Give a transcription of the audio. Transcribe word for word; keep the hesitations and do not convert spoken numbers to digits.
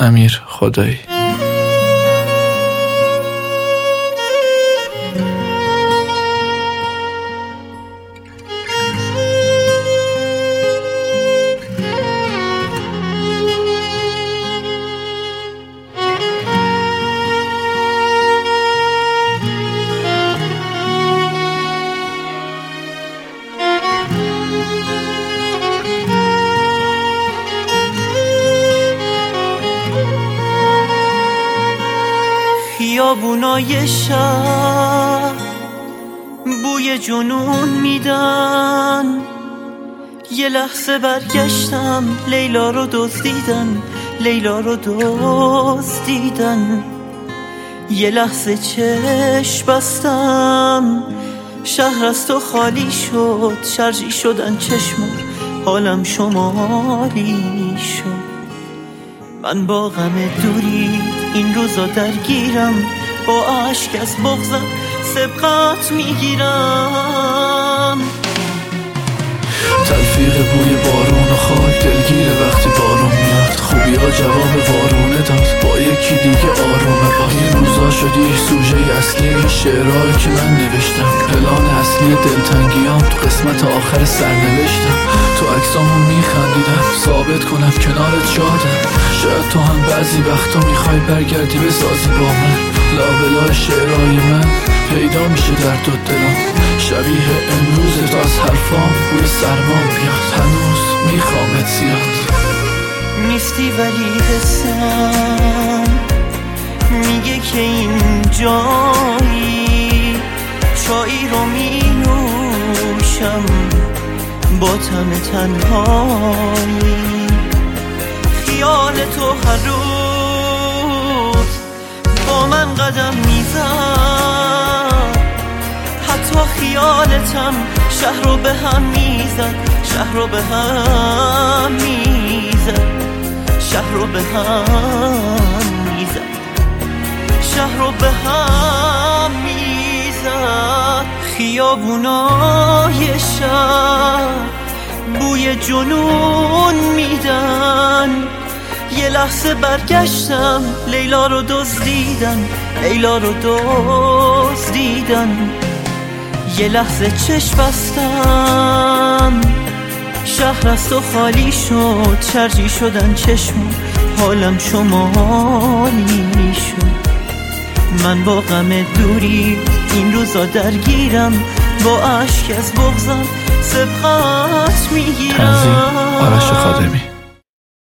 امیر خدایی. خیابونای شهر بوی جنون میدن، یه لحظه برگشتم لیلا رو دزدیدن، لیلا رو دزدیدن. یه لحظه چشم بستم شهر از تو خالی شد، شرجی شدن چشم حالم شمالی شد. من با غم دوری این روزا درگیرم، با عشق از بغضم سبقت میگیرم. تلفیق بوی بارون و خاک دلگیره وقتی بارون میاد، خوبی ها جواب وارونه داد با یکی دیگه آرومه. با این روزا شدی سوژه اصلی این شعرهایی که من نوشتم، پلان اصلی دلتنگیام تو قسمت آخر سرنوشتم. تو عکسامون میخندیدم ثابت کنم کنارت شادم، شاید تو هم بعضی وقتا میخوای برگردی بسازی با من. لابلای شعرهای من پیدا میشه در دو دلم، شبیه امروز از حرفام بوی سرمام بیاد. هنوز میخوامت زیاد نیستی ولی حسم میگه که این جایی، چایی رو می نوشم با طعم تنهایی. خیال تو هر روز با من قدم میزد، حتی خیالتم شهر رو به هم میزد، شهر رو به هم میزد، شهر رو به هم میزد، شهر رو به هم میزد. خیابونای شهر بوی جنون میدن، یه لحظه برگشتم لیلا رو دزدیدن، لیلا رو دزدیدن. یه لحظه چشم بستم شهر از تو خالی شد، شرجی شدن چشم حالم شمالی شد. من با غم دوری این روزا درگیرم، با عشق از بغضم سبقت میگیرم. تنظیم آرش خادمی.